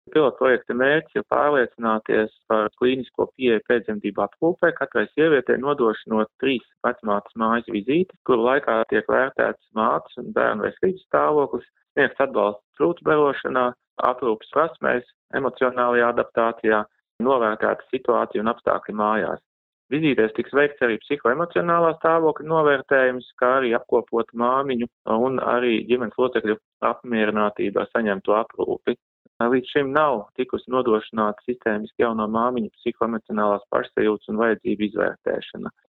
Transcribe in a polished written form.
Pilotprojekta mērķis ir pārliecināties par klīnisko pieeju pēcdzemdību aprūpē, katrai sievietei nodošanot 3 vecmātes mājas vizītes, kuru laikā tiek vērtēts mātes un bērnu veselības stāvoklis, sniegts atbalsts trūtu barošanā, aprūpes prasmēs, emocionālajā adaptācijā, novērtēta situācija un apstākļi mājās. Vizītēs tiks veikts arī psihoemocionālā stāvokļa novērtējums, kā arī apkopot māmiņu un arī ģimenes locekļu apmierinātību ar saņemto aprūpi. Līdz šim nav tikusi nodrošināta sistēmiski jauno māmiņu psihoemocionālās pašsajūtas un vajadzību izvērtēšana.